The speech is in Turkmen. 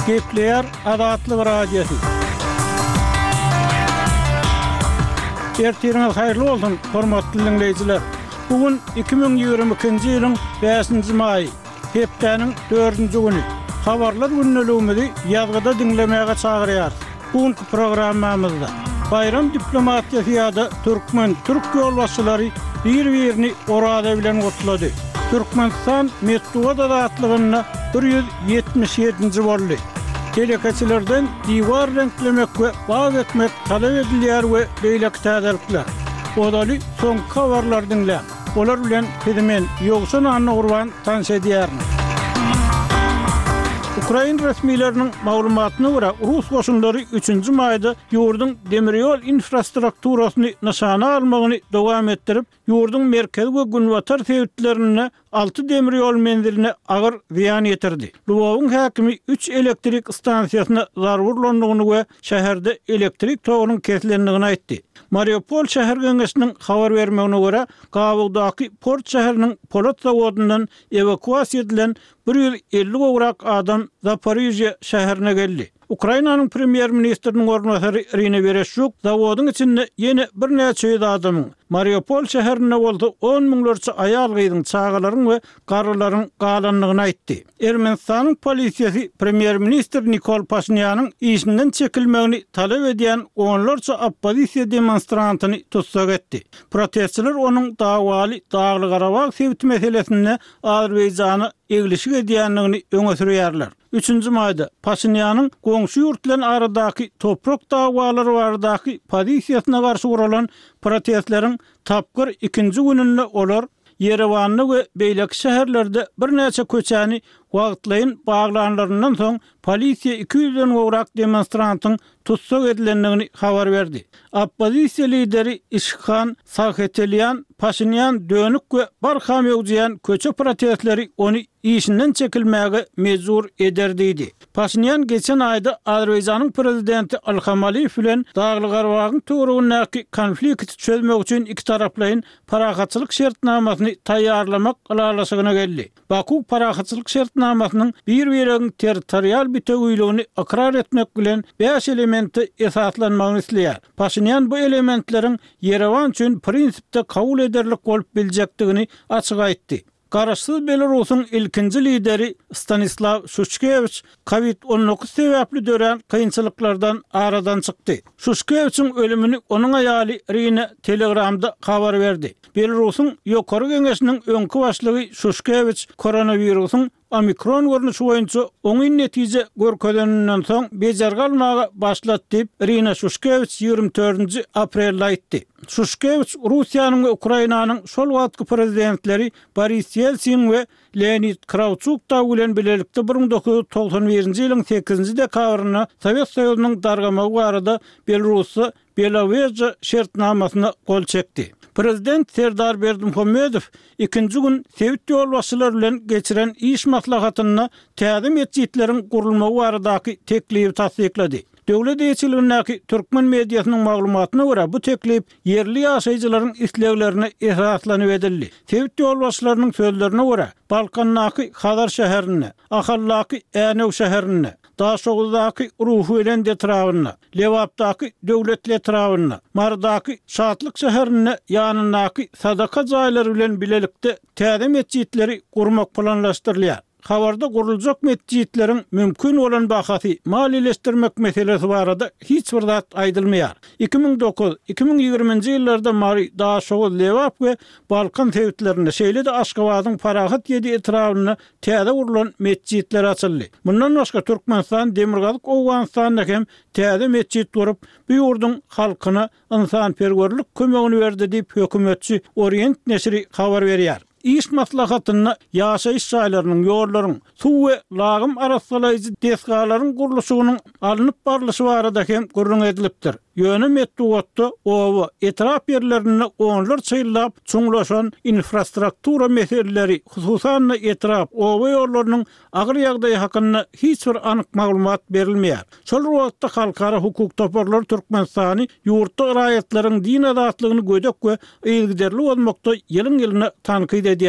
Kepler Adatlyk radiosu. Ertiriniz hayırlı bolsun, hormatly dinleyijiler. Bugün 2022-nji ýylyň 5-nji maý, hepdeniň 4-nji güni. Habarlar günnäligimizi ýazgyda dinlemäge çagyrýar. Bugünkü programmamyzda bayram diplomatiýasy ýa-da türkmen türk ýolbaşçylary bir-birini orada bilen gotulady. Türkmenistan Medeniýet adatlygyna 177-nji boldy. Telekaçylardan diýwar renklemek we bag etmek talap edilýär we beýlek täderlikler. Odaly soň habarlar dinlä. Olar bilen Pedmen ýogsun anna urban tanış edýär. Ukraina resmiýetleriniň maglumatyna görä, Rus goşunlary 3-nji maýda ýurduň demirýol infrastrukturasyny nişana almagyny dowam etdirip, ýurduň merkezi we günbatar täwitlerine 6 demirýol menziline agyr ziýan ýetirdi. Lwowyň häkimi 3 elektrik stansiýasyna zarar urlandygyny we şäherde elektrik togynyň kesilendigini aýtdy. Mariupol şäher geňeşiniň habar bermegine görä, Gabagdaky port şäheriniň polat zawodundan evakuasiýa edilen 150 gowrak adam Zaporizhye şäherine geldi. Ukrainanyň premier ministriniň ornatary Irina Vereshchuk zawodyň içinde ýene bir näçe adamyň Mariupol şäherine boldy 10 miňlerçe aýal gyýdyň çağalaryň we garrylaryň galanlygyny aýtdy. Ermenistanyň polisiýasy premier ministr Nikol Pashinyanyň işinden çekilmegini talap edýän onlarça oppozisiýa demonstrantyny tutsak etdi. Protestçiler onuň dawaly Dagly Garabag sewit meselesinde Azerbaýjany egilişik edýänligini öňe sürýärler. 3-nji maýda Pashinyanyň goňşy ýurt bilen aradaky toprak dawalary baradaky pozisiýasyna garşy guralan protestleriň tapgyr 2-nji gününde olar Yerewanly we beýlek şäherlerde bir näçe köçäni wagtlaýyn baglanlaryndan soň polisiýa 200-den gowrak demonstrantyň tutsak edilendigini habar berdi. Oppozisiýa lideri Ishkhan Sahetelian Pashinyan dönük we barham ýogjaýan köçe protestleri ony işinden çekilmäge mejbur ederdi. Pashinyan geçen aýda Azerbaýjanyň prezidenti Ilham Aliýew bilen Dagly Garabagyň töweregindäki konflikti çözmek üçin iki taraplaryň parahatçylyk şertnamasyny taýýarlamak galalaşygyna geldi. Baku parahatçylyk şertnamasynyň bir-biriň territorial bütünlüğini ikrar etmek bilen 5 elementi esaslanmagyny isleýär. Pashinyan bu elementleriň Yerewan üçin prinsipde kabul ederlik bolup biljekdigini açyk aýtdy. Garaşsyz Belarusyň ilkinji lideri Stanislav Shushkevich COVID-19 sebäpli dören kynçylyklardan aradan çykdy. Shushkevichiň ölümini onuň aýaly Irina Telegramda habar berdi. Belarusyň ýokary geňeşiniň öňkü başlygy Shushkevich koronawirusyň Omikron görnüşi boýunça oňy netije görkezenden soň bejer galmaga başlat diýip Irina Shushkevich 24 aprelde aýtdy. Shushkevich Russiýanyň we Ukrainanyň şol wagtky prezidentleri Boris Yeltsin we Leonid Kravchuk bilen bilelikde 1991-nji ýylyň 8-nji dekabryna Sowet Soýuzynyň dargamagy barada Belarusy Belavej şertnamasyna gol çekdi. Prezident Serdar Berdimuhammedow 2-nji gün sewit ýolbaşçylar bilen geçiren iş maslahatyna täzim etjidleriň gurulmagy baradaky teklipi tasdiklady. Döwlet ýetirligindäki türkmen mediasynyň maglumatyna görä bu teklip yerli ýaşaýjylaryň isleglerine esaslanyp edildi. Sewit ýolbaşçylarynyň sözlerine görä Balkandaky Hadar şäherine, Ahallaky Änew şäherine, Daşoğuzdaky Ruhuelen detrawyna, Lewapdaky döwlet detrawyna, Mardaky Şatlyk şäherine ýanyndaky sadaka jaýlary bilen bilelikde täzim etjidleri gurmak planlaşdyrylýar. Habarda guruljak mescitleriň mümkin bolan bahasy maliýeleşdirmek meselesi barada hiç bir zat aýdylmaýar. 2009-2020-nji ýyllarda Mari Daşoğuz Lewap we Balkan sewitlerinde şeýle-de Aşgabatyň Parahat ýedi etrawyna täze gurulan mescitler açyldy. Bundan başga Türkmenistan Demirgazyk Owganystanda hem täze mescit gurup bu ýurduň halkyna ynsanperwerlik kömegini berdi diýip hökümetçi Orient neşri habar berýär. İş maslahatyna ýaşaýyş şaýlarynyň, ýollaryň, suw we lagym arasalaýjy desgalaryň gurulşynyň alınıp barlyşy barada hem gurrun edilipdir. Ýöne Medeniýetde owa etrap ýerlerini onlar çyllap çuňlaşan infrastruktura meseleleri, hususan etrap owa ýollarynyň agyr ýagdaýy hakyna hiç bir anyk maglumat berilmeýär. Şol wagtda halkara hukuk toparlar Türkmenistany ýurtda raýatlaryň din adatlygyny gödek we ýylgyderli bolmakda ýylyň ýylyna tanqid edýär.